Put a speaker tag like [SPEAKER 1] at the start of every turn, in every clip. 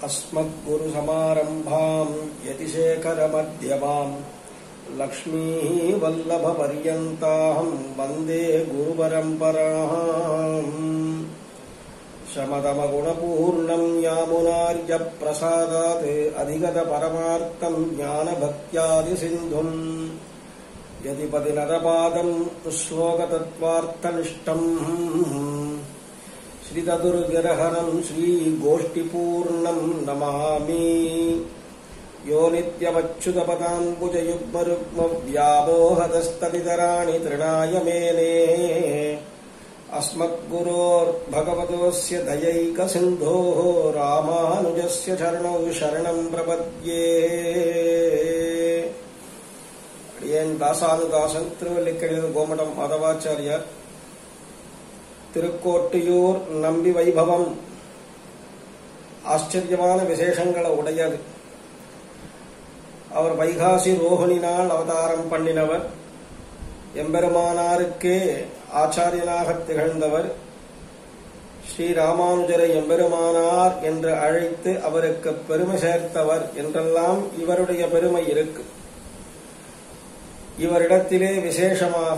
[SPEAKER 1] अस्मद्गुरुसमारम्भाम् यतिशेखरमध्यमाम् लक्ष्मीवल्लभपर्यन्ताम् वन्दे गुरुपरम्पराम्। शमदमगुणपूर्णम् यामुनार्यप्रसादात् अधिगतपरमार्थम् ज्ञानभक्त्यादिसिन्धुम् यतिपतिनरपादम् श्लोकतत्त्वार्थनिष्ठम् श्रीतदुर्गरहरम् श्रीगोष्ठिपूर्णम् नमामि। यो नित्यमच्युतपदाम्बुजयुग्मरुग्मव्यामोहतस्तदितराणि तृणाय मेने अस्मद्गुरोर्भगवतोऽस्य दयैकसिन्धोः रामानुजस्य चरणौ शरणम् प्रपद्ये। என் தாசானுதாசன் திருவல்லிக்கணித கோமடம் மாதவாச்சாரியார் திருக்கோட்டியூர் நம்பி வைபவம் ஆச்சரியமான விசேஷங்களை உடையது. அவர் வைகாசி ரோகிணி நாள் அவதாரம் பண்ணினவர். எம்பெருமானாருக்கே ஆச்சாரியனாக திகழ்ந்தவர். ஸ்ரீராமானுஜரை எம்பெருமானார் என்று அழைத்து அவருக்கு பெருமை சேர்த்தவர் என்றெல்லாம் இவருடைய பெருமை இருக்கு. இவரிடத்திலே விசேஷமாக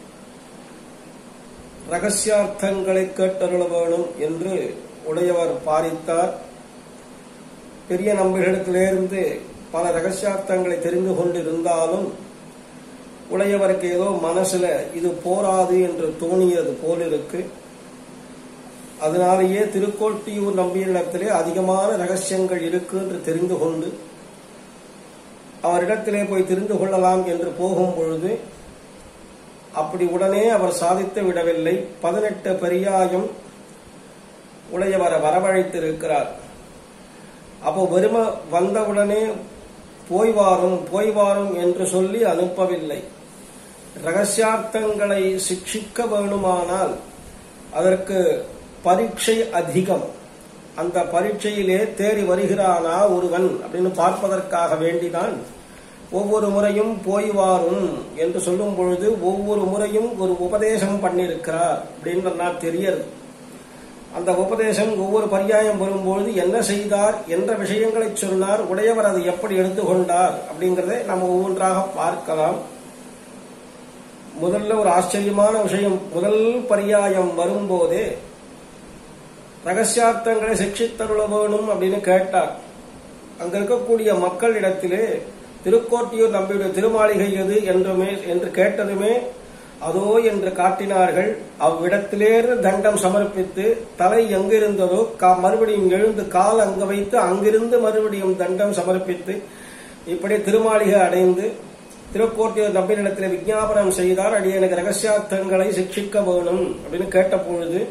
[SPEAKER 1] ரகசியார்த்தங்களை கேட்டருள வேணும் என்று உடையவர் பாரித்தார். பெரிய நம்பிகளிடத்திலிருந்து பல ரகசியார்த்தங்களை தெரிந்து கொண்டிருந்தாலும் உடையவருக்கு ஏதோ மனசுல இது போராது என்று தோணியது போலிருக்கு. அதனாலேயே திருக்கோட்டியூர் நம்பியிடத்திலே அதிகமான ரகசியங்கள் இருக்கு என்று தெரிந்து கொண்டு அவரிடத்திலே போய் தெரிந்து கொள்ளலாம் என்று போகும் பொழுது அப்படி உடனே அவர் சாதித்து விடவில்லை. 18 பரியாயம் உடையவரை வரவழைத்திருக்கிறார். அப்போ வெறும வந்தவுடனே போய் வாரும் என்று சொல்லி அனுப்பவில்லை. ரகசியார்த்தங்களை சிக்ஷிக்க வேணுமானால் அதற்கு பரீட்சை அதிகம். அந்த பரீட்சையிலே தேறி வருகிறானா ஒருவன் அப்படின்னு பார்ப்பதற்காக வேண்டிதான் ஒவ்வொரு முறையும் போய் வாரும் என்று சொல்லும் பொழுது ஒவ்வொரு முறையும் ஒரு உபதேசம் பண்ணிருக்கிறார் அப்படின்னு தெரியாது. அந்த உபதேசம் ஒவ்வொரு பரியாயம் வரும்பொழுது என்ன செய்தார் என்ற விஷயங்களை சொன்னார். உடையவர் அதை எப்படி எடுத்துக்கொண்டார் அப்படிங்கறதை நம்ம ஒவ்வொன்றாக பார்க்கலாம். முதல்ல ஒரு ஆச்சரியமான விஷயம், முதல் பரியாயம் வரும்போதே ரகசியார்த்தங்களை சிக்ஷித்தருள வேணும் அப்படின்னு கேட்டார். அங்க இருக்கக்கூடிய மக்களிடத்திலே திருக்கோட்டியூர் நம்பியுடைய திருமாளிகை எது என்று கேட்டதுமே அதோ என்று காட்டினார்கள். அவ்விடத்திலேறு தண்டம் சமர்ப்பித்து தலை எங்கிருந்ததோ மறுபடியும் எழுந்து கால் அங்க வைத்து அங்கிருந்து மறுபடியும் தண்டம் சமர்ப்பித்து இப்படி திருமாளிகை அடைந்து திருக்கோட்டியூர் நம்பியிடத்திலே விஞ்ஞாபனம் செய்தார். அடி எனக்கு ரகசியார்த்தங்களை சிக்ஷிக்க வேணும் அப்படின்னு கேட்ட பொழுது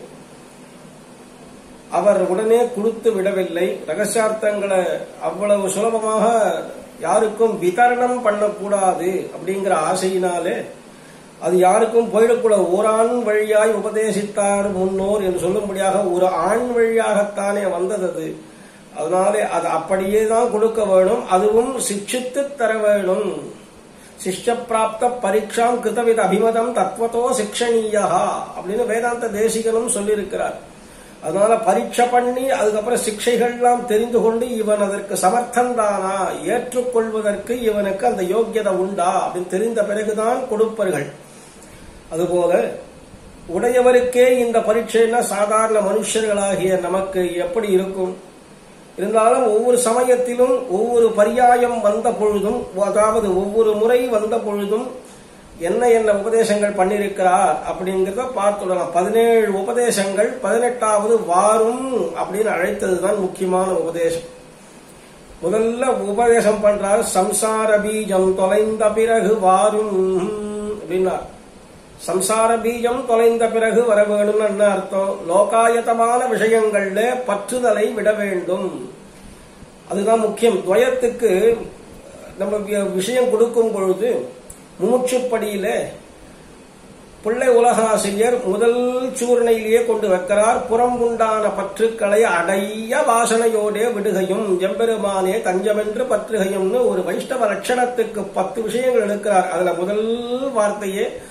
[SPEAKER 1] அவர் உடனே கொடுத்து விடவில்லை. ரகசியார்த்தங்களை அவ்வளவு சுலபமாக யாருக்கும் விதரணம் பண்ணக்கூடாது அப்படிங்கிற ஆசையினாலே அது யாருக்கும் போயிடக்கூடாது. ஒரு ஆண் வழியாய் உபதேசித்தார் முன்னோர் என்று சொல்லும்படியாக ஒரு ஆண் வழியாகத்தானே வந்தது. அதனாலே அது அப்படியே தான் கொடுக்க வேணும். அதுவும் சிக்ஷித்து தர வேணும். சிஷ்ய பிராப்த பரீட்சாம் கிருதவித அபிமதம் தத்வத்தோ சிக்ஷணீயா அப்படின்னு வேதாந்த தேசிகனும் சொல்லியிருக்கிறார். அதனால பரீட்சை பண்ணி அதுக்கப்புறம் சிக்ஷைகள்லாம் தெரிந்து கொண்டு இவன் அதற்கு சமர்த்தன் தானா, ஏற்றுக்கொள்வதற்கு இவனுக்கு அந்த யோக்கியதை உண்டா அப்படின்னு தெரிந்த பிறகுதான் கொடுப்பார்கள். அதுபோல உடையவருக்கே இந்த பரீட்சைன்னா சாதாரண மனுஷர்களாகிய நமக்கு எப்படி இருக்கும்? இருந்தாலும் ஒவ்வொரு சமயத்திலும் ஒவ்வொரு பரியாயம் வந்த பொழுதும், அதாவது ஒவ்வொரு முறை வந்த பொழுதும் என்ன உபதேசங்கள் பண்ணிருக்கிறார் அப்படிங்கறத பார்த்துடலாம். 17 உபதேசங்கள் 18வது வாரும் அப்படின்னு அழைத்ததுதான் முக்கியமான உபதேசம். முதல்ல உபதேசம் பண்றார், சம்சார பீஜம் தொலைந்த பிறகு வாரும் அப்படின்னார். சம்சார பீஜம் தொலைந்த பிறகு வர வேணும் என்ன அர்த்தம்? லோகாயத்தமான விஷயங்கள்ல பற்றுதலை விட வேண்டும். அதுதான் முக்கியம். துவயத்துக்கு நம்ம விஷயம் கொடுக்கும் பொழுது மூச்சுப்படியில பிள்ளை உலகாசிரியர் முதல் சூர்ணையிலேயே கொண்டு வைக்கிறார். புறம் உண்டான பற்றுக்களை அடைய வாசனையோடே விடுகையும் எம்பெருமானே தஞ்சமென்று பற்றுகையும்னு ஒரு வைஷ்ணவ லட்சணத்துக்கு 10 விஷயங்கள் எடுக்கிறார். அதுல முதல் வார்த்தையே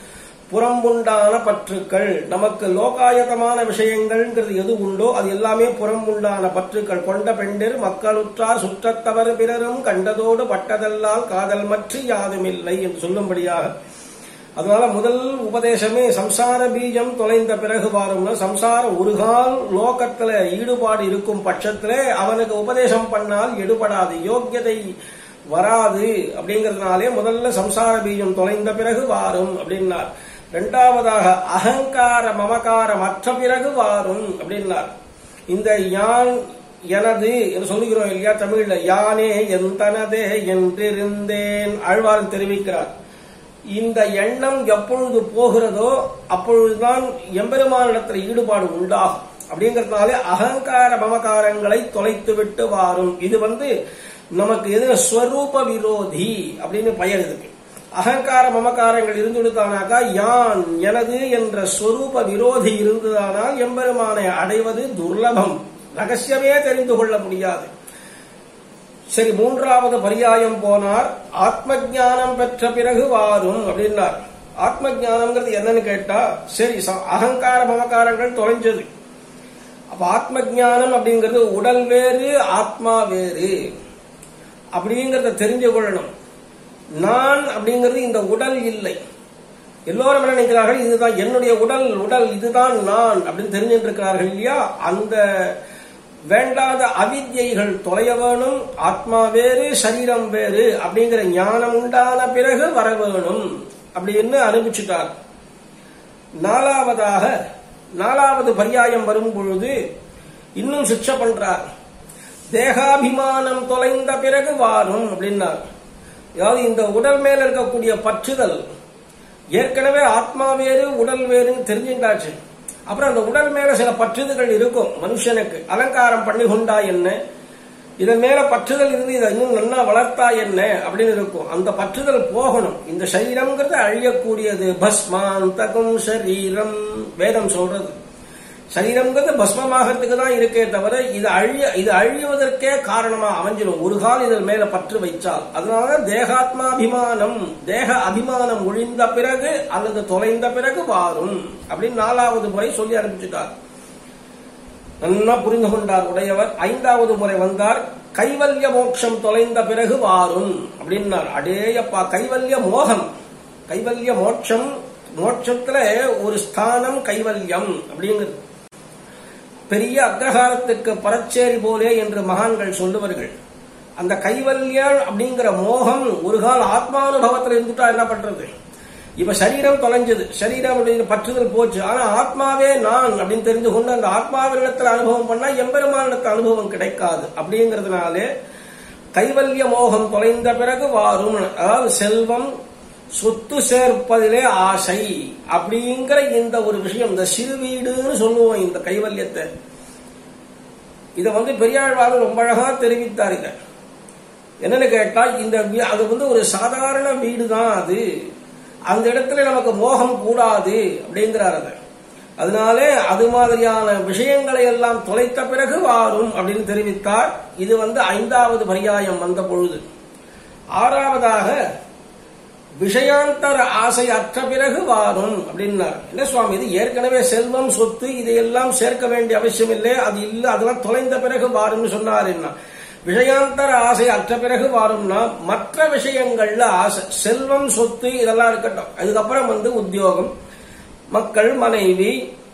[SPEAKER 1] புறம்புண்டான பற்றுக்கள். நமக்கு லோகாயதமான விஷயங்கள்ங்கிறது எது உண்டோ அது எல்லாமே புறம்புண்டான பற்றுக்கள். கொண்ட பெண்டிர் மக்களுற்றார் சுற்றத்தவர் பிறரும் கண்டதோடு பட்டதெல்லாம் காதல் மற்றி யாதுமில்லை என்று சொல்லும்படியாக. அதனால முதல் உபதேசமே சம்சார பீஜம் தொலைந்த பிறகு வாரும்னா, சம்சார ஒரு கால் லோகத்துல ஈடுபாடு இருக்கும் பட்சத்திலே அவனுக்கு உபதேசம் பண்ணால் எடுபடாது, யோக்கியதை வராது. அப்படிங்கறதுனாலே முதல்ல சம்சார பீஜம் தொலைந்த பிறகு வாரும் அப்படின்னார். இரண்டாவதாக அகங்கார மமகாரம் அற்ற பிறகு வாரும் அப்படின்னார். இந்த யான் எனது என்று சொல்லுகிறோம் இல்லையா தமிழ்ல, யானே என் தனதே என்றிருந்தேன் ஆழ்வார் தெரிவிக்கிறார். இந்த எண்ணம் எப்பொழுது போகிறதோ அப்பொழுதுதான் எம்பெருமானிடத்தில் ஈடுபாடு உண்டாகும். அப்படிங்கறதுனாலே அகங்கார மமகாரங்களை தொலைத்து விட்டு வாரும். இது நமக்கு எதிர ஸ்வரூப விரோதி அப்படின்னு பெயர் இருக்கு. அகங்கார மமகாரங்கள் இருந்துவிட்டானாக்கா யான் எனது என்ற ஸ்வரூப விரோதி இருந்ததானால் எம்பெருமானை அடைவது துர்லபம், ரகசியமே தெரிந்து கொள்ள முடியாது. சரி, மூன்றாவது பரியாயம் போனார். ஆத்ம ஞானம் பெற்ற பிறகு வாரும் அப்படின்னார். ஆத்ம ஞானம்ங்கிறது என்னன்னு கேட்டா, சரி அகங்கார மமகாரங்கள் தொலைஞ்சது. அப்ப ஆத்ம ஞானம் அப்படிங்கிறது உடல் வேறு ஆத்மா வேறு அப்படிங்கறத தெரிஞ்சு கொள்ளணும். நான் அப்படிங்கிறது இந்த உடல் இல்லை. எல்லோரும் என்ன நினைக்கிறார்கள், இதுதான் என்னுடைய உடல் இதுதான் நான் அப்படின்னு தெரிஞ்சுட்டு இருக்கிறார்கள் இல்லையா. அந்த வேண்டாத அவித்யைகள் தொலைய வேணும். ஆத்மா வேறு சரீரம் வேறு அப்படிங்கிற ஞானம் உண்டான பிறகு வர வேணும் அப்படின்னு அனுப்பிச்சுட்டார். நாலாவது பரியாயம் வரும் பொழுது இன்னும் சிக்ஷை பண்றார். தேகாபிமானம் தொலைந்த பிறகு வாரும் அப்படின்னார். அதாவது இந்த உடல் மேல இருக்கக்கூடிய பற்றுதல், ஏற்கனவே ஆத்மா வேறு உடல் வேறுன்னு தெரிஞ்சுட்டாச்சு. அப்புறம் அந்த உடல் மேல சில பற்றுதல்கள் இருக்கும் மனுஷனுக்கு. அலங்காரம் பண்ணி கொண்டா என்ன, இதன் மேல பற்றுதல் இருந்து இதை இன்னும் நல்லா வளர்த்தா என்ன அப்படின்னு இருக்கும். அந்த பற்றுதல் போகணும். இந்த சரீரம்ங்கிறது அழியக்கூடியது. பஸ்மாந்தகம் சரீரம் வேதம் சொல்றது. சரீரம்ங்கிறது பஸ்மமாகறதுக்கு தான் இருக்கே தவிர இது அழியுவதற்கே காரணமா அமைஞ்சிடும் ஒரு கால் இதன் மேல பற்று வைச்சால். அதனால தேகாத்மாபிமானம், தேக அபிமானம் ஒழிந்த பிறகு அல்லது தொலைந்த பிறகு வாரும் அப்படின்னு 4வது முறை சொல்லி அனுப்பிச்சுட்டார். நல்லா புரிந்து கொண்டார் உடையவர். 5வது முறை வந்தார். கைவல்ய மோட்சம் தொலைந்த பிறகு வாரும் அப்படின்னார். அடேயப்பா, கைவல்ய மோகம், கைவல்ய மோட்சம், மோட்சத்துல ஒரு ஸ்தானம் கைவல்யம் அப்படிங்கிறது. பெரிய அக்ரஹாரத்துக்கு பரச்சேரி போலே என்று மகான்கள் சொல்லுவார்கள். அந்த கைவல்யம் அப்படிங்கிற மோகம் ஒரு கால ஆத்மானுபவத்தில் இருந்துட்டா என்ன பண்றது? இப்ப சரீரம் தொலைஞ்சது, சரீரம் பற்றுதல் போச்சு. ஆனா ஆத்மாவே நான் அப்படின்னு தெரிந்து கொண்டு அந்த ஆத்மாவினிடத்தில் அனுபவம் பண்ணா எம்பெருமானிடத்தில் அனுபவம் கிடைக்காது. அப்படிங்கறதுனாலே கைவல்ய மோகம் தொலைந்த பிறகு வாரும். அதாவது செல்வம் சொத்து சேர்ப்பதிலே ஆசை அப்படிங்கிற இந்த ஒரு விஷயம், இந்த சிறு வீடுன்னு சொல்லுவோம் இந்த கைவல்யத்தை. இத பெரியாழ்வார் ரொம்ப அழகா தெரிவித்தார். இத என்னன்னு கேட்டா, அது ஒரு சாதாரண வீடு தான். அந்த இடத்துல நமக்கு மோகம் கூடாது அப்படிங்கிறார். அதனாலே அது மாதிரியான விஷயங்களை எல்லாம் தொலைத்த பிறகு வாரும் அப்படின்னு தெரிவித்தார். இது 5வது பரியாயம் வந்த பொழுது. 6வதாக விஷயாந்தர ஆசை அற்ற பிறகு வாரும் அப்படின்னார். என்ன சுவாமி, இது ஏற்கனவே செல்வம் சொத்து இதையெல்லாம் சேர்க்க வேண்டிய அவசியம் இல்லை, அது இல்ல, அதெல்லாம் தொலைந்த பிறகு வாரும்னு சொன்னார். என்ன விஷயாந்தர ஆசை அற்ற பிறகு வாரும்னா, மற்ற விஷயங்கள்ல ஆசை, செல்வம் சொத்து இதெல்லாம் இருக்கட்டும். அதுக்கப்புறம் உத்தியோகம், மக்கள் மனைவி,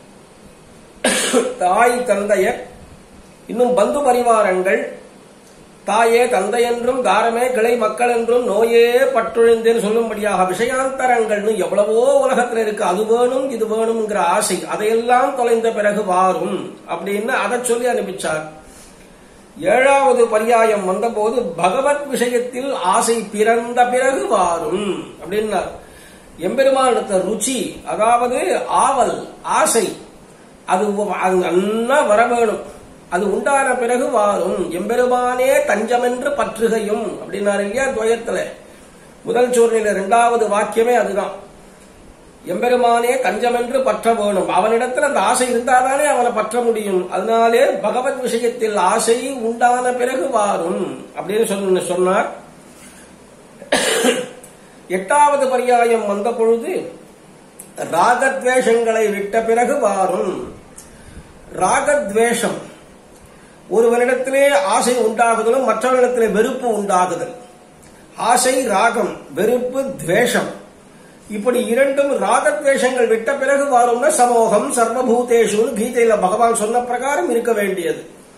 [SPEAKER 1] தாய் தந்தையர், இன்னும் பந்து பரிவாரங்கள், தாயே தந்தை என்றும் தாரமே கிளை மக்கள் என்றும் நோயே பற்றொழிந்தேன்னு சொல்லும்படியாக விஷயாந்தரங்கள்னு எவ்வளவோ உலகத்தில் இருக்கு. அது வேணும் இது வேணும்ங்கிற ஆசை, அதையெல்லாம் தொலைந்த பிறகு வாரும் அப்படின்னு அதை சொல்லி அனுப்பிச்சார். 7வது பரியாயம் வந்தபோது பகவத் விஷயத்தில் ஆசை பிறந்த பிறகு வாரும் அப்படின்னார். எம்பெருமானிடத்த ருச்சி, அதாவது ஆவல், ஆசை, அது அண்ணா வர வேணும். அது உண்டான பிறகு வாரும். எம்பெருமானே தஞ்சமென்று பற்றுகையும் அப்படின்னாரு இல்லையா துவயத்துல. முதல் சூழ்நிலை 2வது வாக்கியமே அதுதான். எம்பெருமானே தஞ்சமென்று பற்ற வேணும். அவனிடத்தில் அந்த ஆசை இருந்தாதானே அவனை பற்ற முடியும். அதனாலே பகவத் விஷயத்தில் ஆசை உண்டான பிறகு வாரும் அப்படின்னு சொன்னார். 8வது பரியாயம் வந்த பொழுது ராகத்வேஷங்களை விட்ட பிறகு வாரும். ராகத்வேஷம் ஒருவனிடத்திலே ஆசை உண்டாகுதலும் மற்றவனிடத்திலே வெறுப்பு உண்டாகுதல். ஆசை ராகம், வெறுப்பு துவேஷம். இப்படி இரண்டும் ராகத்வேஷங்கள் விட்ட பிறகு வாரும்னா சமோகம் சர்வபூதேஷு கீதையில பகவான் சொன்ன பிரகாரம் இருக்க வேண்டியது.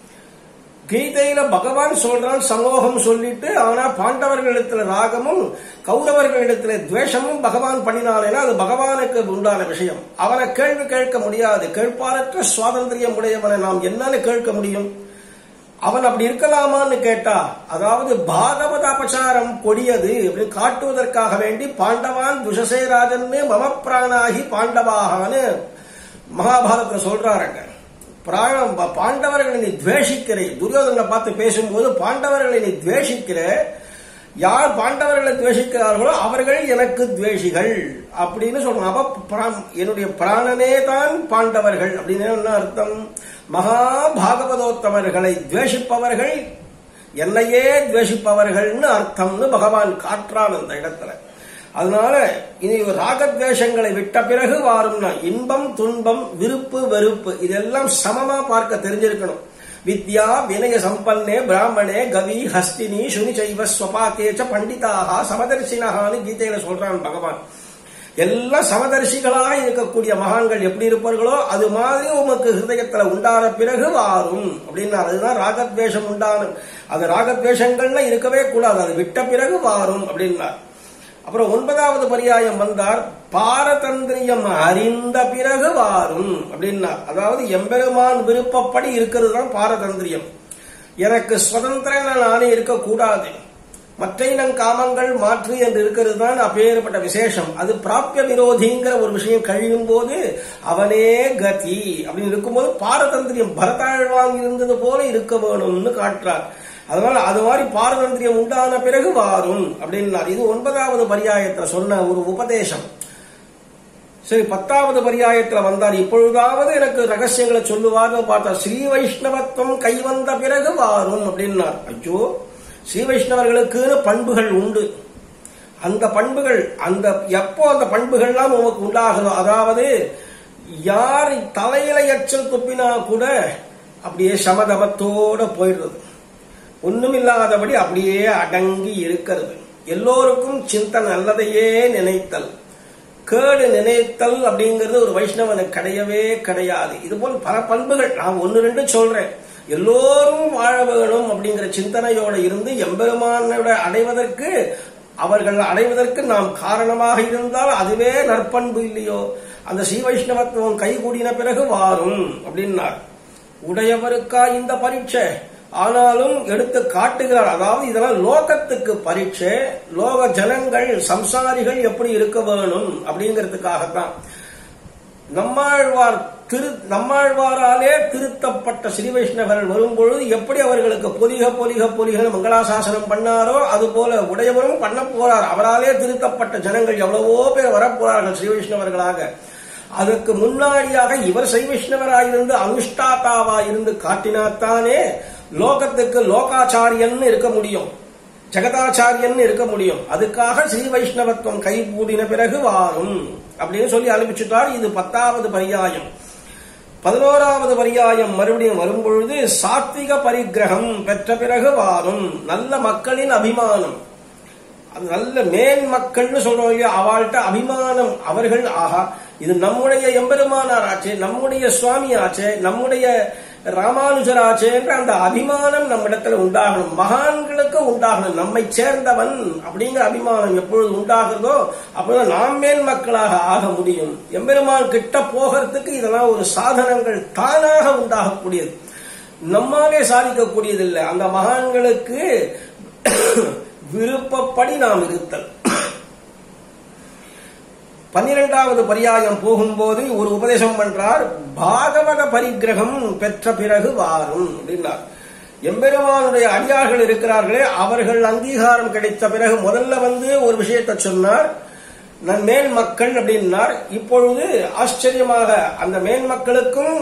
[SPEAKER 1] கீதையில பகவான் சொல்றான் சமோகம் சொல்லிட்டு, ஆனா பாண்டவர்களிடத்துல ராகமும் கௌரவர்களிடத்துல துவேஷமும் பகவான் பண்ணினாலேனா அது பகவானுக்கு உண்டான விஷயம். அவனை கேள்வி கேட்க முடியாது. கேட்பாரற்ற சுவாதந்திரியம் உடையவனை நாம் என்னன்னு கேட்க முடியும்? அவன் அப்படி இருக்கலாமான்னு கேட்டா, அதாவது பாகவத அபசாரம் கொடியது அப்படின்னு காட்டுவதற்காக வேண்டி பாண்டவான் துஷசேராஜன்னு மம பிராணாகி பாண்டவாகான்னு மகாபாரதத்துல சொல்றாருங்க. பாண்டவர்களை நீ துவேஷிக்கிற, துரியோதனை பார்த்து பேசும்போது பாண்டவர்களை நீ துவேஷிக்கிற, யார் பாண்டவர்களை துவேஷிக்கிறார்களோ அவர்கள் எனக்கு துவேஷிகள் அப்படின்னு சொல்றாங்க. என்னுடைய பிராணனே தான் பாண்டவர்கள் அப்படின்னு என்ன அர்த்தம்? மகா பாகவதோத்தமர்களை துவேஷிப்பவர்கள் என்னையே துவேஷிப்பவர்கள்னு அர்த்தம்னு பகவான் காட்டுறான் அந்த இடத்துல. அதனால இனி ராகத்வேஷங்களை விட்ட பிறகு வாரும்னா இன்பம் துன்பம் விருப்பு வெறுப்பு இதெல்லாம் சமமா பார்க்க தெரிஞ்சிருக்கணும். வித்யா வினய சம்பன்னே பிராமணே கவி ஹஸ்தினி சுனி சைவ ஸ்வபாகேச்ச பண்டிதாக சமதர்சினஹான்னு கீதையில சொல்றான் பகவான். எல்லாம் சமதர்சிகளாக இருக்கக்கூடிய மகான்கள் எப்படி இருப்பார்களோ அது மாதிரி உமக்கு ஹிருதயத்துல உண்டான பிறகு வாரும் அப்படின்னா, அதுதான் ராகத்வேஷம் உண்டான. அது ராகத்வேஷங்கள்ல இருக்கவே கூடாது, அது விட்ட பிறகு வாரும் அப்படின்னா. அப்புறம் 9வது பரியாயம் வந்தார், பாரதந்திரியம் அறிந்த பிறகு வாரும் அப்படின்னா, அதாவது எம்பெருமான் விருப்பப்படி இருக்கிறது தான் பாரதந்திரியம். எனக்கு சுதந்திர நானே இருக்கக்கூடாது, மற்ற இனம் காமங்கள் மாற்று என்று இருக்கிறது தான் அப்பேற்பட்ட விசேஷம். அது பிராப்திய விரோதிங்கிற ஒரு விஷயம் கழியும் போது அவனே கதி அப்படின்னு இருக்கும்போது பாரதந்திரியம் பரதாழ்வான் இருந்தது போல இருக்க வேணும்னு காட்டுறார். அதனால அது மாதிரி பாரதந்திரியம் உண்டான பிறகு வாரும் அப்படின்னார். இது 9வது பரியாயத்துல சொன்ன ஒரு உபதேசம். சரி, 10வது பரியாயத்துல வந்தார், இப்பொழுதாவது எனக்கு ரகசியங்களை சொல்லுவார்னு பார்த்தா ஸ்ரீ வைஷ்ணவத்துவம் கைவந்த பிறகு வாரும் அப்படின்னார். ஐயோ, ஸ்ரீ வைஷ்ணவர்களுக்குன்னு பண்புகள் உண்டு. அந்த பண்புகள் எப்போ அந்த பண்புகள்லாம் உமக்கு உண்டாகுதோ, அதாவது யார் தலையில எச்சல் துப்பினா கூட அப்படியே சமதமத்தோட போயிடுறது, ஒண்ணுமில்லாதபடி அப்படியே அடங்கி இருக்கிறது, எல்லோருக்கும் சிந்தனை நல்லதையே நினைத்தல், கேடு நினைத்தல் அப்படிங்கிறது ஒரு வைஷ்ணவனுக்கு கிடையவே கிடையாது. இது போல் பல பண்புகள் நான் 1-2 சொல்றேன். எல்லோரும் வாழ வேணும் அப்படிங்கிற சிந்தனையோட இருந்து எம்பெருமானோட அடைவதற்கு அவர்கள் அடைவதற்கு நாம் காரணமாக இருந்தால் அதுவே நற்பண்பு இல்லையோ? அந்த ஸ்ரீ வைஷ்ணவத்துவம் கைகூடின பிறகு வாரும் அப்படின்னார். உடையவருக்கா இந்த பரீட்சை? ஆனாலும் எடுத்து காட்டுகிறார். அதாவது இதெல்லாம் லோகத்துக்கு பரீட்சை, லோக ஜனங்கள் சம்சாரிகள் எப்படி இருக்க வேணும் அப்படிங்கிறதுக்காகத்தான். நம்மாழ்வாராலே திருத்தப்பட்ட ஸ்ரீ வைஷ்ணவர்கள் வரும்பொழுது எப்படி அவர்களுக்கு பொலிக மங்களாசாசனம் பண்ணாரோ அது போல உடையவரும் பண்ண போறார். அவராலே திருத்தப்பட்ட ஜனங்கள் எவ்வளவோ பேர் வரப்போறார்கள் ஸ்ரீ வைஷ்ணவர்களாக. அதற்கு முன்னாடியாக இவர் ஸ்ரீ வைஷ்ணவராயிருந்து அனுஷ்டாத்தாவாயிருந்து காட்டினாத்தானே லோகத்துக்கு லோகாச்சாரியன் இருக்க முடியும், ஜெகதாச்சாரியன் இருக்க முடியும். அதுக்காக ஸ்ரீ வைஷ்ணவத்துவம் கைகூடின பிறகு வாரும் அப்படின்னு சொல்லி ஆரம்பிச்சுட்டார். இது 10வது பரியாயம். 11வது பரியாயம் மறுபடியும் வரும்பொழுது சாத்விக பரிகிரகம் பெற்ற பிறகு வாரும். நல்ல மக்களின் அபிமானம், அது நல்ல மேன் மக்கள்னு சொல்றோம் இல்லையா, அவள்கிட்ட அபிமானம். அவர்கள் ஆஹா இது நம்முடைய எம்பெருமானார் ஆச்சே, நம்முடைய சுவாமி ஆச்சே, நம்முடைய ராமானுஜராச்சே என்ற அந்த அபிமானம் நம்மிடத்துல உண்டாகணும், மகான்களுக்கு உண்டாகணும். நம்மை சேர்ந்தவன் அப்படிங்கிற அபிமானம் எப்பொழுது உண்டாகிறதோ அப்பொழுது நாம் மேல் மக்களாக ஆக முடியும். எம்பெருமான் கிட்ட போகிறதுக்கு இதெல்லாம் ஒரு சாதனங்கள் தானாக உண்டாகக்கூடியது, நம்மாலே சாதிக்கக்கூடியதில்லை. அந்த மகான்களுக்கு விருப்பப்படி நாம் இருத்தல். 12வது பரியாயம் போகும்போது ஒரு உபதேசம் பண்றார், பாகவத பரிகிரகம் பெற்ற பிறகு வாரும் அப்படின்னார். எம்பெருமானுடைய அடியார்கள் இருக்கிறார்களே அவர்கள் அங்கீகாரம் கிடைத்த பிறகு முதல்ல ஒரு விஷயத்தை சொன்னார், நான் மேல் மக்கள் அப்படின்னார். இப்பொழுது ஆச்சரியமாக அந்த மேல் மக்களுக்கும்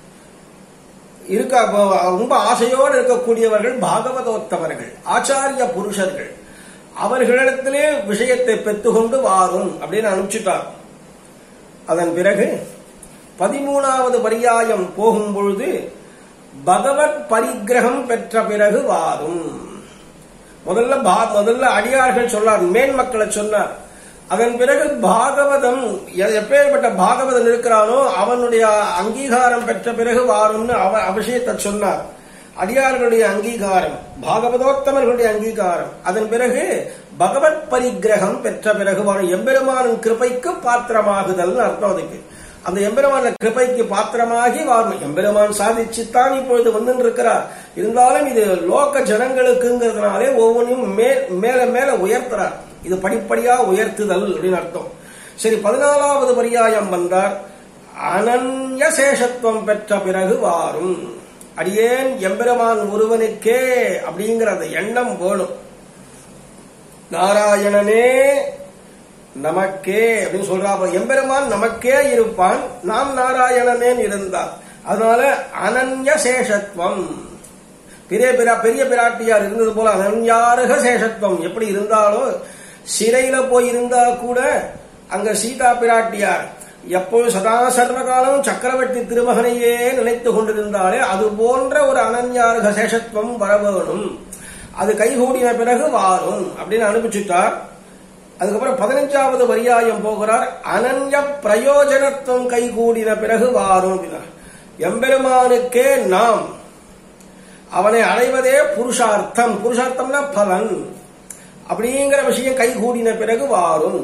[SPEAKER 1] ரொம்ப ஆசையோடு இருக்கக்கூடியவர்கள் பாகவதோத்தமர்கள், ஆச்சாரிய புருஷர்கள். அவர்களிடத்திலே விஷயத்தை பெற்றுக்கொண்டு வாரும் அப்படின்னு அனுப்பிச்சுட்டார். அதன் பிறகு 13வது பரியாயம் போகும் பொழுது பகவத் பரிகிரகம் பெற்ற பிறகு வாரும். முதல்ல அடியார்கள் சொன்னார், மேன்மக்களை சொன்னார். அதன் பிறகு பாகவதம், எப்பேற்பட்ட பாகவதன் இருக்கிறானோ அவனுடைய அங்கீகாரம் பெற்ற பிறகு வாரும்னு விஷயத்தை சொன்னார். அடியார்களுடைய அங்கீகாரம், பாகவதோத்தமர்களுடைய அங்கீகாரம், அதன் பிறகு பகவத் பரிகிரகம் பெற்ற பிறகு வாரும். எம்பெருமானின் கிருபைக்கு பாத்திரமாகுதல் அர்த்தம் அதுக்கு. அந்த எம்பெருமான கிருபைக்கு பாத்திரமாகி வாரும். எம்பெருமான் சாதிச்சுத்தான் இப்பொழுது வந்து இருக்கிறார். இருந்தாலும் இது லோக ஜனங்களுக்குங்கிறதுனாலே ஒவ்வொன்றையும் மேல மேல உயர்த்துறார். இது படிப்படியா உயர்த்துதல் அப்படின்னு அர்த்தம். சரி, 14வது பரியாயம் வந்தார். அனன்ய சேஷத்துவம் பெற்ற பிறகு வாரும். அடியேன் எம்பெருமான் ஒருவனுக்கே அப்படிங்கிற அந்த எண்ணம் வேணும். நாராயணனே நமக்கே அப்படின்னு சொல்றாங்க. எம்பெருமான் நமக்கே இருப்பான், நாம் நாராயணனே இருந்தார். அதனால அனன்ய சேஷத்துவம், பெரிய பிராட்டியார் இருந்தது போல அனன்யாருக சேஷத்துவம் எப்படி இருந்தாலோ, சிறையில போய் இருந்தா கூட அங்க சீதா பிராட்டியார் எப்போது சதா சர்வகாலம் சக்கரவர்த்தி திருமகனையே நினைத்து கொண்டிருந்தாலே அது போன்ற ஒரு அனன்யாருக சேஷத்துவம் வர வேணும். அது கைகூடின பிறகு வாரும் அப்படின்னு அனுப்பிச்சுட்டார். அதுக்கப்புறம் 15வது பரியாயம் போகிறார். அனன்ய பிரயோஜனத்துவம் கைகூடின பிறகு வாரும். எம்பெருமானுக்கே நாம் அவனை அடைவதே புருஷார்த்தம், புருஷார்த்தம்னா பலன் அப்படிங்கிற விஷயம் கைகூடின பிறகு வாரும்.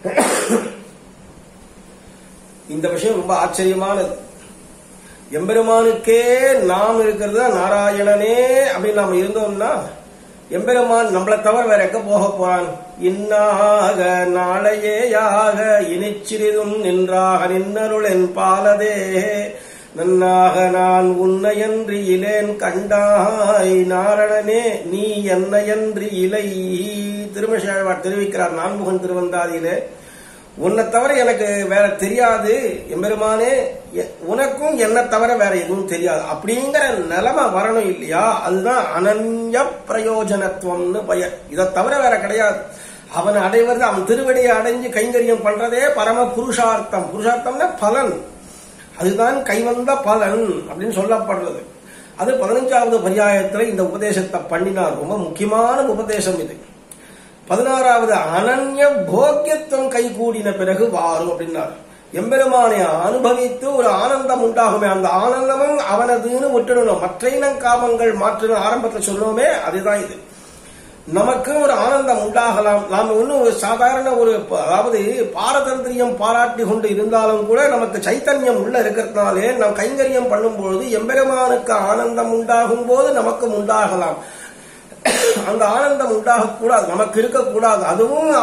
[SPEAKER 1] இந்த விஷயம் ரொம்ப ஆச்சரியமானது. எம்பெருமானுக்கே நாம் இருக்கிறது நாராயணனே அப்படின்னு நாம இருந்தோம்னா, எம்பெருமான் நம்மளை தவிர வேற எங்க போக போறான்? இன்னாக நாளையேயாக இனிச்சிறிதும் நின்றாக நின்னருள் என் பாலதே நன்னாக நான் உன்னையன்றி இலேன் கண்டாய் நாரணனே நீ என்னையன்றி இலை. திருமஷாழ்வார் தெரிவிக்கிறார் நான்முகன் திருவந்தாதியிலே. உன்னை தவிர எனக்கு வேற தெரியாது எம்பெருமானே, உனக்கும் என்ன தவிர வேற எதுவும் தெரியாது அப்படிங்கிற நிலைமை வரணும் இல்லையா? அதுதான் அனன்ய பிரயோஜனத்துவம்னு பெயர். இதை தவிர வேற கிடையாது. அவனை அடைவது, அவன் திருவடியை அடைஞ்சு கைங்கரியம் பண்றதே பரம புருஷார்த்தம். புருஷார்த்தம்னா பலன், அதுதான் கைவந்த பலன் அப்படின்னு சொல்லப்படுறது. அது 15வது பரியாயத்துல இந்த உபதேசத்தை பண்ணினார். ரொம்ப முக்கியமான உபதேசம் இது. 16வது அனன்ய போக்கியத்துவம் கைகூடின பிறகு வாரும் அப்படின்னார். எம்பெருமானை அனுபவித்து ஒரு ஆனந்தம் உண்டாகுமே, அந்த ஆனந்தமும் அவனதுன்னு விட்டுடணும். மற்ற இனங்காமங்கள் மாற்று ஆரம்பத்தில் சொன்னோமே, அதுதான் இது. நமக்கு ஒரு ஆனந்தம் உண்டாகலாம். நாம் ஒன்னும் சாதாரண அதாவது பாரதந்திரியம் பாராட்டி கொண்டு இருந்தாலும் கூட நமக்கு சைத்தன்யம் உள்ள இருக்கிறதுனாலே நாம் கைங்கரியம் பண்ணும் பொழுது எம்பெருமானுக்கு ஆனந்தம் உண்டாகும் போது நமக்கும் உண்டாகலாம். அந்த ஆனந்தம் உண்டாகக்கூடாது, நமக்கு இருக்கக்கூடாது. அதுவும்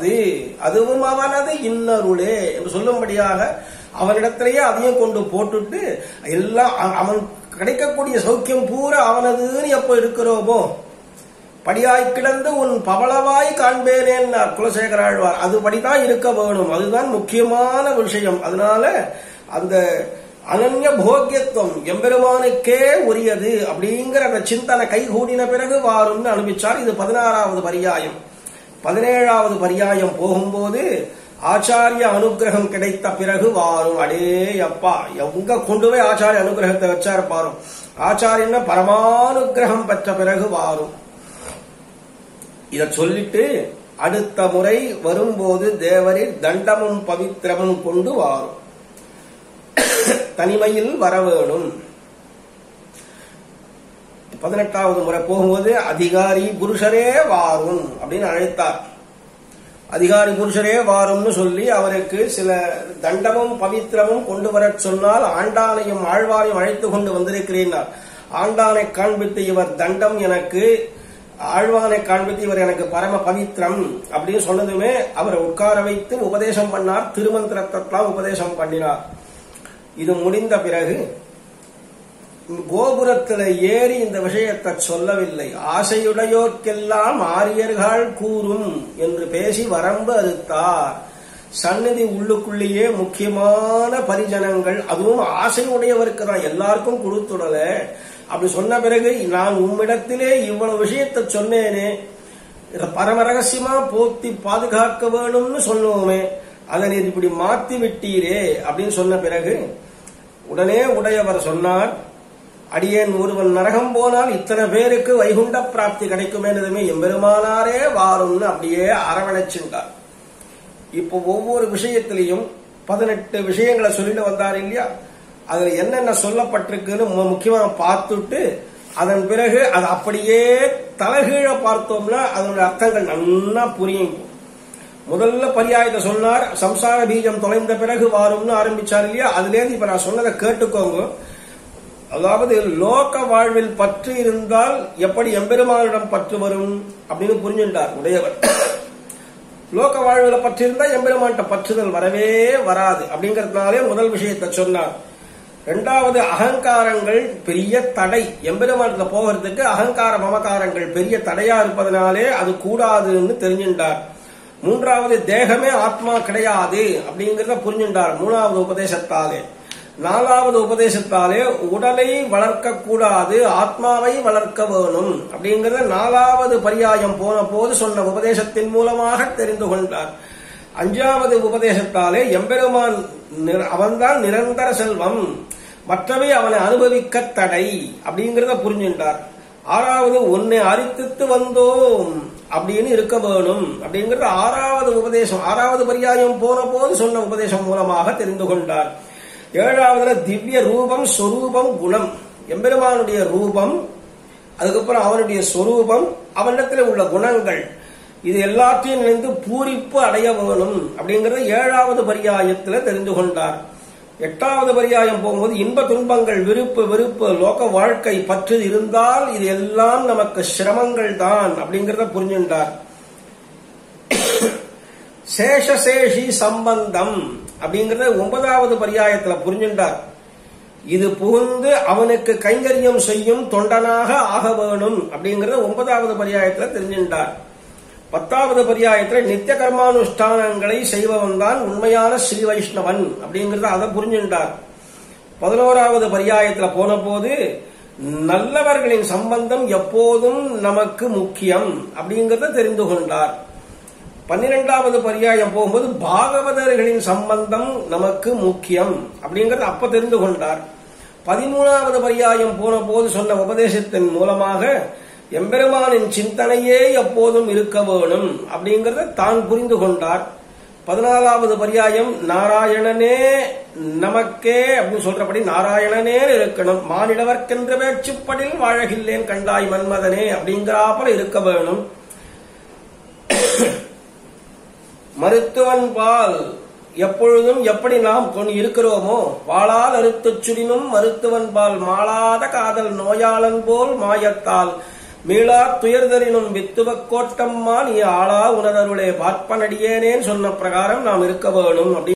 [SPEAKER 1] அவனது இன்னருளே என்று சொல்லும்படியாக அவனிடத்திலேயே அதையும் கொண்டு போட்டுட்டு எல்லாம் அவன் கிடைக்கக்கூடிய சௌக்கியம் பூரா அவனதுன்னு எப்ப இருக்கிறோமோ, படியாய் கிடந்து உன் பவளவாய் காண்பேனேன் குலசேகராழ்வார். அதுபடிதான் இருக்க வேணும். அதுதான் முக்கியமான விஷயம். அதனால அந்த அனன்ய போக்கியத்துவம் எம்பெருமானுக்கே உரியது அப்படிங்கிற அந்த சிந்தனை கைகூடின பிறகு வாரும்னு அனுப்பிச்சார். இது 16வது பரியாயம். 17வது பரியாயம் போகும்போது ஆச்சாரிய அனுகிரகம் கிடைத்த பிறகு வாரும். அடே அப்பா, எங்க கொண்டு போய் ஆச்சாரிய அனுகிரகத்தை வச்சாரு பாரும். ஆச்சாரியன்னா பரமானுகிரகம் பெற்ற பிறகு வாரும். இத சொல்லிட்டு அடுத்த முறை வரும்போது தேவரில் தண்டமும் பவித்திரமும் கொண்டு வாரும், தனிமையில் வர வேணும். 18வது முறை போகும்போது அதிகாரி புருஷரே வாரும் அப்படின்னு அழைத்தார். அதிகாரி புருஷரே வாரும்னு சொல்லி அவருக்கு சில தண்டமும் பவித்திரமும் கொண்டு வர சொன்னால் ஆண்டானையும் ஆழ்வாரையும் அழைத்து கொண்டு வந்திருக்கிறேன். ஆண்டானை காண்பித்து இவர் தண்டம் எனக்கு, ஆழ்வானை காண்பித்து இவர் எனக்கு பரம பவித்திரம் அப்படின்னு சொன்னதுமே அவரை உட்கார வைத்து உபதேசம் பண்ணார். திருமந்திரத்தான் உபதேசம் பண்ணினார். இது முடிந்த பிறகு கோபுரத்தில் ஏறி இந்த விஷயத்தை சொல்லவில்லை. ஆசையுடையோர்க்கெல்லாம் ஆரியர்கள் கூறும் என்று பேசி வரம்பு அறுத்தார். சந்நிதி உள்ளுக்குள்ளேயே முக்கியமான பரிஜனங்கள், அதுவும் ஆசையுடையவருக்கு தான், எல்லாருக்கும் கொடுத்துடல. அப்படி சொன்ன பிறகு நான் உம்மிடத்திலே இவ்வளவு விஷயத்தை சொன்னேனே, பரம ரகசியமா போத்தி பாதுகாக்க வேணும்னு சொன்னோமே, அதை நீர் இப்படி மாத்தி விட்டீரே அப்படின்னு சொன்ன பிறகு உடனே உடையவர் சொன்னார், அடியேன் ஒருவன் நரகம் போனால் இத்தனை பேருக்கு வைகுண்ட பிராப்தி கிடைக்குமேனதுமே எம்பெருமானாரே வாரும்னு அப்படியே அரவணைச்சுட்டார். இப்போ ஒவ்வொரு விஷயத்திலையும் 18 விஷயங்களை சொல்லிட்டு வந்தார் இல்லையா, அதுல என்னென்ன சொல்லப்பட்டிருக்குன்னு முக்கியமா பார்த்துட்டு அதன் பிறகு அது அப்படியே தலைகீழ பார்த்தோம்னா அதனுடைய அர்த்தங்கள் நல்லா புரியும். முதல்ல பரியாயத்தை சொன்னார், சம்சார பீஜம் தொலைந்த பிறகு வாரும்னு ஆரம்பிச்சார் இல்லையா. அதுல இருந்து இப்ப நான் சொன்னதை கேட்டுக்கோங்க. அதாவது லோக வாழ்வில் பற்று இருந்தால் எப்படி எம்பெருமானிடம் பற்று வரும் அப்படின்னு புரிஞ்சுட்டார் உடையவர். லோக வாழ்வில் பற்று இருந்தா எம்பெருமான்கிட்ட பற்றுதல் வரவே வராது அப்படிங்கறதுனாலே முதல் விஷயத்தை சொன்னார். இரண்டாவது, அகங்காரங்கள் பெரிய தடை, எம்பெருமானத்துல போகிறதுக்கு அகங்கார மமகாரங்கள் பெரிய தடையா இருப்பதனாலே அது கூடாதுன்னு தெரிஞ்சுட்டார். மூன்றாவது, தேகமே ஆத்மா கிடையாது அப்படிங்கறத புரிஞ்சுட்டார் மூணாவது உபதேசத்தாலே. நாலாவது உபதேசத்தாலே உடலை வளர்க்க கூடாது, ஆத்மாவை வளர்க்க வேணும் அப்படிங்கறத நாலாவது பரியாயம் போன போது சொன்ன உபதேசத்தின் மூலமாக தெரிந்து கொண்டார். அஞ்சாவது உபதேசத்தாலே எம்பெருமான் அவன்தான் நிரந்தர செல்வம், மற்றவை அவனை அனுபவிக்க தடை அப்படிங்கறத புரிஞ்சுட்டார். ஆறாவது, உன்னை அரித்து வந்தோம் அப்படின்னு இருக்க வேணும் அப்படிங்கறது ஆறாவது உபதேசம், ஆறாவது பரியாயம் போன போது சொன்ன உபதேசம் மூலமாக தெரிந்து கொண்டார். ஏழாவதுல திவ்ய ரூபம், சொரூபம், குணம், எம்பெருமானுடைய ரூபம், அதுக்கப்புறம் அவனுடைய சொரூபம், அவனிடத்தில் உள்ள குணங்கள், இது எல்லாத்தையும் நினைந்து பூரிப்பு அடைய வேணும் அப்படிங்கறத ஏழாவது பரியாயத்துல தெரிந்து கொண்டார். எட்டாவது பரியாயம் போகும்போது இன்ப துன்பங்கள், விருப்பு வெறுப்பு, லோக வாழ்க்கை பற்று இருந்தால் இது எல்லாம் நமக்கு சிரமங்கள் தான் அப்படிங்கறத புரிஞ்சுட்டார். சேஷசேஷி சம்பந்தம் அப்படிங்கறத 9வது பரியாயத்துல புரிஞ்சுட்டார். இது புகுந்து அவனுக்கு கைங்கரியம் செய்யும் தொண்டனாக ஆக வேணும் அப்படிங்கறத 9வது பரியாயத்துல தெரிஞ்சுட்டார். 10வது பரியாயத்துல நித்திய கர்மானுஷ்டானங்களை செய்பவன் தான் உண்மையான ஸ்ரீ வைஷ்ணவன் அப்படிங்கறத அதை புரிஞ்சுட்டார். 11வது பரியாயத்துல போன போது நல்லவர்களின் சம்பந்தம் எப்போதும் நமக்கு முக்கியம் அப்படிங்கறத தெரிந்து கொண்டார். 12வது பரியாயம் போகும்போது பாகவதர்களின் சம்பந்தம் நமக்கு முக்கியம் அப்படிங்கறத அப்ப தெரிந்து கொண்டார். 13வது பரியாயம் போன போது சொன்ன உபதேசத்தின் மூலமாக எம்பெருமானின் சிந்தனையே எப்போதும் இருக்க வேணும் அப்படிங்கறத தான் புரிந்து கொண்டார். 14வது பரியாயம் நாராயணனே நமக்கே அப்படின்னு சொல்றபடி நாராயணனே இருக்கணும், மானிடவர்க்கென்ற பேச்சுப்படில் வாழகில்லேன் கண்டாய் மன்மதனே அப்படிங்கிறாப்பல இருக்க வேணும். மருத்துவன் பால் எப்பொழுதும் எப்படி நாம் இருக்கிறோமோ வாளால் அறுத்துச் சுடினும் மருத்துவன் பால் மாளாத காதல் நோயாளன் போல் மாயத்தால் மீளா துயர்தரினும் வித்துவக் கோட்டம்மா நீ ஆளா உணர்வுளே பார்ப்பனடியேனேன்னு சொன்ன பிரகாரம் நாம் இருக்க வேணும் அப்படி